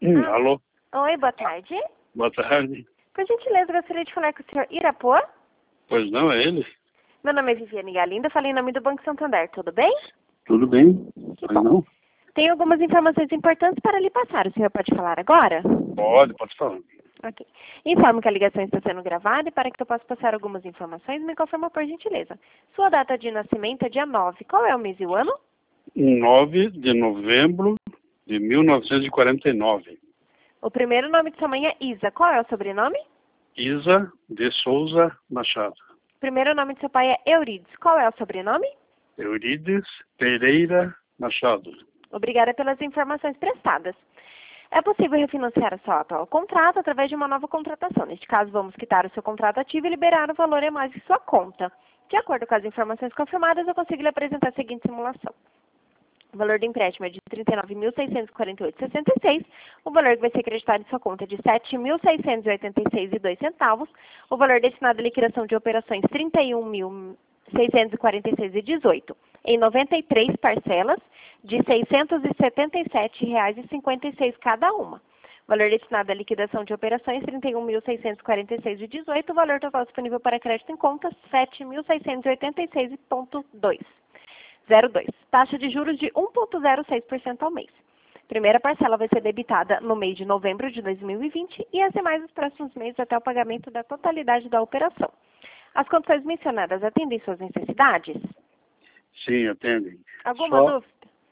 Alô? Oi, boa tarde. Boa tarde. Por gentileza, gostaria de falar com o senhor Irapuã. Pois não, é ele? Meu nome é Viviane Galindo, falei em nome do Banco Santander, tudo bem? Tudo bem? Que Pois bom. não? Tenho algumas informações importantes para lhe passar. O senhor pode falar agora? Pode falar. Ok. Informo que a ligação está sendo gravada e para que eu possa passar algumas informações, me confirma por gentileza. Sua data de nascimento é dia 9. Qual é o mês e o ano? 9 de novembro de 1949. O primeiro nome de sua mãe é Isa. Qual é o sobrenome? Isa de Souza Machado. O primeiro nome de seu pai é Eurides. Qual é o sobrenome? Eurides Pereira Machado. Obrigada pelas informações prestadas. É possível refinanciar o seu atual contrato através de uma nova contratação. Neste caso, vamos quitar o seu contrato ativo e liberar o valor a mais em sua conta. De acordo com as informações confirmadas, eu consigo lhe apresentar a seguinte simulação. O valor do empréstimo é de R$ 39.648,66. O valor que vai ser acreditado em sua conta é de R$ 7.686,02. O valor destinado à liquidação de operações R$ 31.646,18. Em 93 parcelas de R$ 677,56 cada uma. O valor destinado à liquidação de operações R$ 31.646,18. O valor total disponível para crédito em conta R$ 7.686,02. 02. Taxa de juros de 1,06% ao mês. Primeira parcela vai ser debitada no mês de novembro de 2020 e as demais nos próximos meses até o pagamento da totalidade da operação. As condições mencionadas atendem suas necessidades? Sim, atendem. Alguma dúvida?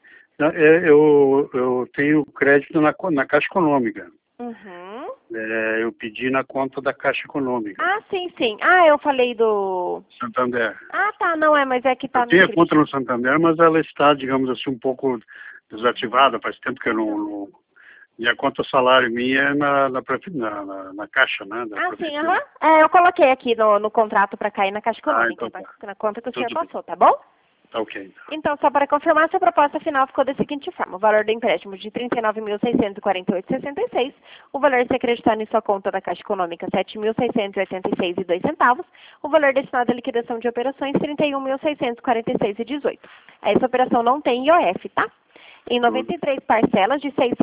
Eu tenho crédito na Caixa Econômica. Uhum. Eu pedi na conta da Caixa Econômica. Ah, sim. Ah, eu falei do... Santander. Ah, tá, não é, mas é que tá Eu tenho a conta no Santander, mas ela está, digamos assim, um pouco desativada. Faz tempo que eu não... E a conta salário minha é na Caixa, né? Sim, aham. Eu coloquei aqui no contrato para cair na Caixa Econômica, então tá. na conta que o senhor Tudo bem. passou, tá bom? Tá ok. Então, só para confirmar, sua proposta final ficou da seguinte forma. O valor do empréstimo de R$ 39.648,66. O valor a ser acreditado em sua conta da Caixa Econômica, R$ 7.686,02. O valor destinado à liquidação de operações, R$ 31.646,18. Essa operação não tem IOF, tá? Em 93 parcelas de R$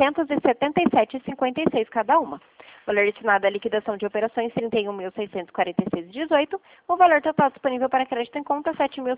677,56 cada uma. O valor destinado à liquidação de operações, R$ 31.646,18. O valor total disponível para crédito em conta, R$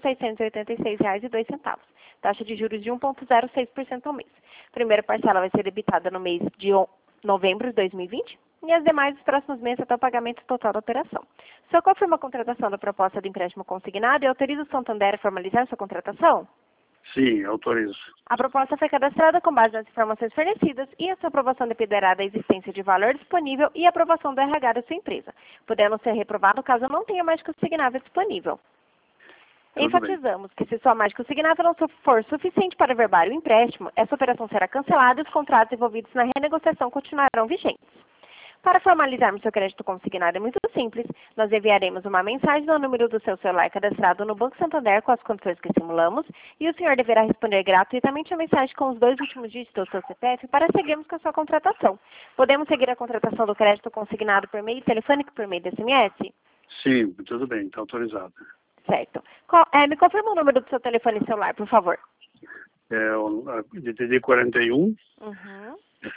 7.686,02. Taxa de juros de 1,06% ao mês. Primeira parcela vai ser debitada no mês de novembro de 2020 e as demais nos próximos meses até o pagamento total da operação. O senhor confirma a contratação da proposta de empréstimo consignado e autoriza o Santander a formalizar sua contratação? Sim, autorizo. A proposta foi cadastrada com base nas informações fornecidas e a sua aprovação dependerá da existência de valor disponível e aprovação do RH da sua empresa, podendo ser reprovado caso não tenha mais consignável disponível. Enfatizamos que se sua margem consignável não for suficiente para averbar o empréstimo, essa operação será cancelada e os contratos envolvidos na renegociação continuarão vigentes. Para formalizarmos seu crédito consignado é muito simples. Nós enviaremos uma mensagem no número do seu celular cadastrado no Banco Santander com as condições que simulamos e o senhor deverá responder gratuitamente a mensagem com os 2 últimos dígitos do seu CPF para seguirmos com a sua contratação. Podemos seguir a contratação do crédito consignado por meio telefônico e por meio de SMS? Sim, tudo bem, está autorizado. Certo. Me confirma o número do seu telefone celular, por favor. É o DDD 41. Uhum.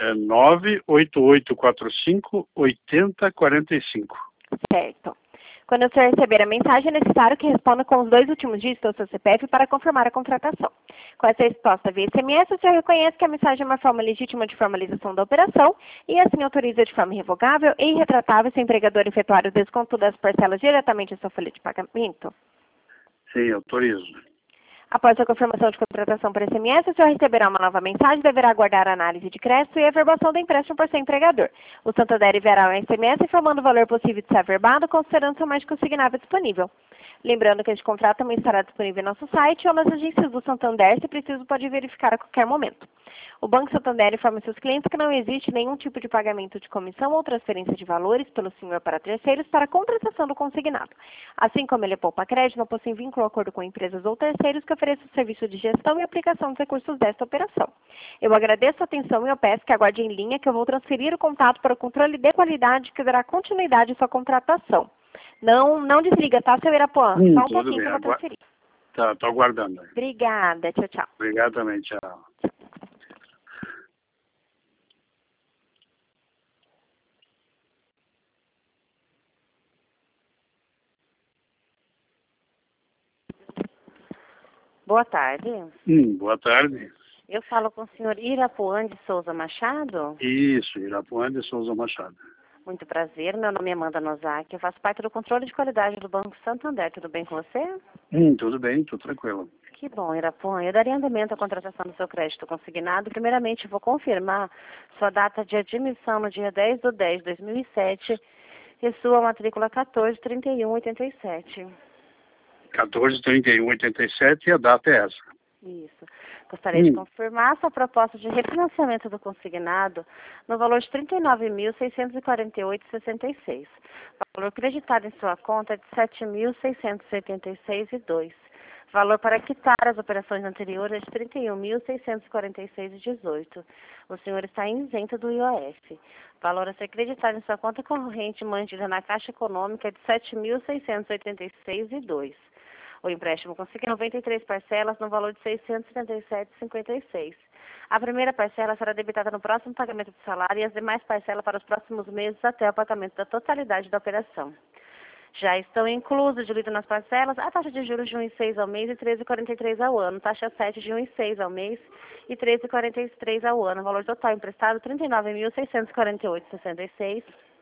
98845-8045. Certo. Quando o senhor receber a mensagem, é necessário que responda com os 2 últimos dígitos do seu CPF para confirmar a contratação. Com essa resposta via SMS, o senhor reconhece que a mensagem é uma forma legítima de formalização da operação e assim autoriza de forma irrevogável e irretratável seu empregador efetuar o desconto das parcelas diretamente à sua folha de pagamento? Sim, autorizo. Após a confirmação de contratação por SMS, o senhor receberá uma nova mensagem e deverá aguardar a análise de crédito e a averbação do empréstimo por seu empregador. O Santander enviará um SMS informando o valor possível de ser averbado, considerando seu margem consignável disponível. Lembrando que este contrato também estará disponível em nosso site ou nas agências do Santander, se preciso pode verificar a qualquer momento. O Banco Santander informa seus clientes que não existe nenhum tipo de pagamento de comissão ou transferência de valores pelo senhor para terceiros para a contratação do consignado. Assim como ele poupa crédito, não possui vínculo ou acordo com empresas ou terceiros que ofereçam serviço de gestão e aplicação dos recursos desta operação. Eu agradeço a atenção e eu peço que aguarde em linha que eu vou transferir o contato para o controle de qualidade que dará continuidade à sua contratação. Não desliga, tá, seu Irapuã? Só um pouquinho que eu vou transferir. Tá, estou aguardando. Obrigada, tchau. Obrigado também, tchau. Boa tarde. Boa tarde. Eu falo com o senhor Irapuã de Souza Machado. Isso, Irapuã de Souza Machado. Muito prazer, meu nome é Amanda Nozaki, eu faço parte do controle de qualidade do Banco Santander. Tudo bem com você? Tudo bem, tudo tranquilo. Que bom, Irapuã. Eu daria andamento à contratação do seu crédito consignado. Primeiramente, vou confirmar sua data de admissão no dia 10/10/2007 e sua matrícula 143187. 14/31/87 e a data é essa. Isso. Gostaria de confirmar sua proposta de refinanciamento do consignado no valor de R$ 39.648,66. O valor creditado em sua conta é de R$ 7.676,02. Valor para quitar as operações anteriores é de R$ 31.646,18. O senhor está isento do IOF. Valor a ser creditado em sua conta corrente mantida na Caixa Econômica é de R$ 7.686,02. O empréstimo consiste em 93 parcelas no valor de R$ 677,56. A primeira parcela será debitada no próximo pagamento do salário e as demais parcelas para os próximos meses até o pagamento da totalidade da operação. Já estão inclusas, diluídas nas parcelas, a taxa de juros de 1,6 ao mês e 13,43 ao ano, taxa 7 de 1,6 ao mês e 13,43 ao ano. Valor total emprestado R$ 39.648,66.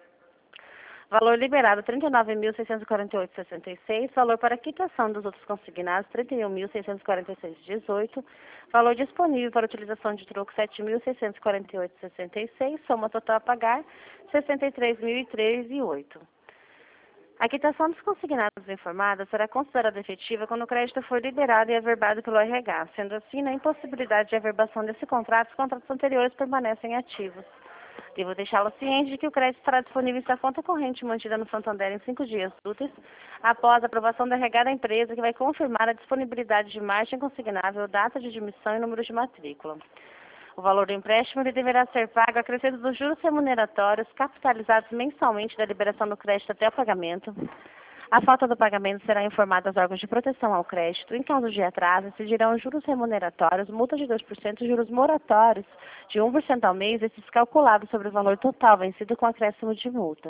Valor liberado R$ 39.648,66. Valor para quitação dos outros consignados R$ 31.646,18. Valor disponível para utilização de troco R$ 7.648,66. Soma total a pagar R$ 63.003,08. A quitação dos consignados informados será considerada efetiva quando o crédito for liberado e averbado pelo RH. Sendo assim, na impossibilidade de averbação desse contrato, os contratos anteriores permanecem ativos. Devo deixá-lo ciente de que o crédito estará disponível em sua conta corrente mantida no Santander em 5 dias úteis, após a aprovação do RH da empresa, que vai confirmar a disponibilidade de margem consignável, data de admissão e número de matrícula. O valor do empréstimo ele deverá ser pago acrescido dos juros remuneratórios capitalizados mensalmente da liberação do crédito até o pagamento. A falta do pagamento será informada aos órgãos de proteção ao crédito. Em caso de atraso, incidirão juros remuneratórios, multa de 2% e juros moratórios de 1% ao mês, esses calculados sobre o valor total vencido com acréscimo de multa.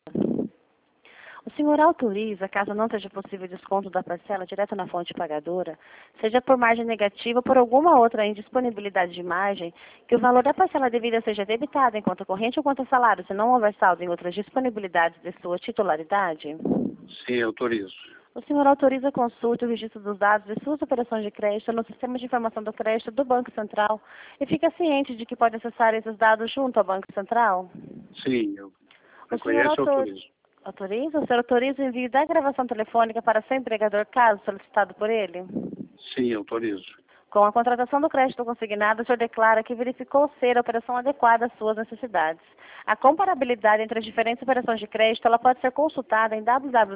O senhor autoriza, caso não seja possível desconto da parcela direto na fonte pagadora, seja por margem negativa ou por alguma outra indisponibilidade de margem, que o valor da parcela devida seja debitado em conta corrente ou conta salário, se não houver saldo em outras disponibilidades de sua titularidade? Sim, autorizo. O senhor autoriza a consulta e o registro dos dados de suas operações de crédito no Sistema de Informação do Crédito do Banco Central e fica ciente de que pode acessar esses dados junto ao Banco Central? Sim, eu reconheço e autorizo. Autoriza? O senhor autoriza o envio da gravação telefônica para seu empregador, caso solicitado por ele? Sim, autorizo. Com a contratação do crédito consignado, o senhor declara que verificou ser a operação adequada às suas necessidades. A comparabilidade entre as diferentes operações de crédito ela pode ser consultada em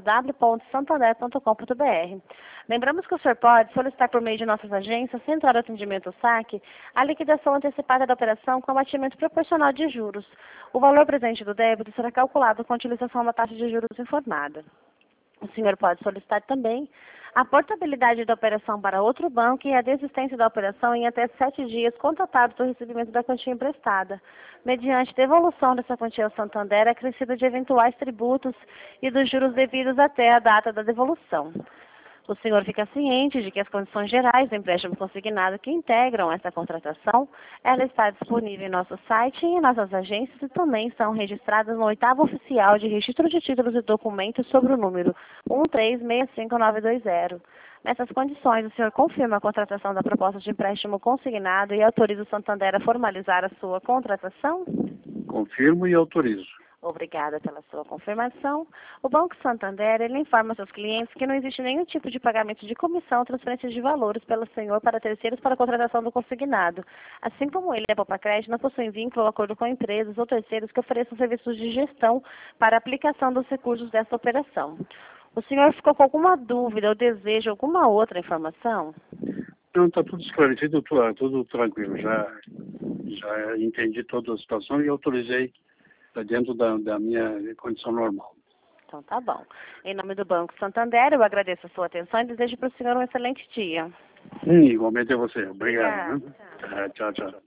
www.santander.com.br. Lembramos que o senhor pode solicitar por meio de nossas agências, Central de Atendimento SAC, a liquidação antecipada da operação com abatimento proporcional de juros. O valor presente do débito será calculado com a utilização da taxa de juros informada. O senhor pode solicitar também a portabilidade da operação para outro banco e a desistência da operação em até 7 dias contatados do recebimento da quantia emprestada, mediante devolução dessa quantia ao Santander acrescida de eventuais tributos e dos juros devidos até a data da devolução. O senhor fica ciente de que as condições gerais do empréstimo consignado que integram essa contratação, ela está disponível em nosso site e em nossas agências e também são registradas no 8º oficial de registro de títulos e documentos sobre o número 1365920. Nessas condições, o senhor confirma a contratação da proposta de empréstimo consignado e autoriza o Santander a formalizar a sua contratação? Confirmo e autorizo. Obrigada pela sua confirmação. O Banco Santander ele informa seus clientes que não existe nenhum tipo de pagamento de comissão ou transferência de valores pelo senhor para terceiros para a contratação do consignado. Assim como ele e a Poupa Crédito não possuem vínculo ou acordo com empresas ou terceiros que ofereçam serviços de gestão para a aplicação dos recursos dessa operação. O senhor ficou com alguma dúvida ou deseja alguma outra informação? Não, está tudo esclarecido, tudo tranquilo. Já entendi toda a situação e autorizei dentro da minha condição normal. Então tá bom. Em nome do Banco Santander, eu agradeço a sua atenção e desejo para o senhor um excelente dia. Igualmente a você. Obrigado. Obrigada. Tchau, tchau.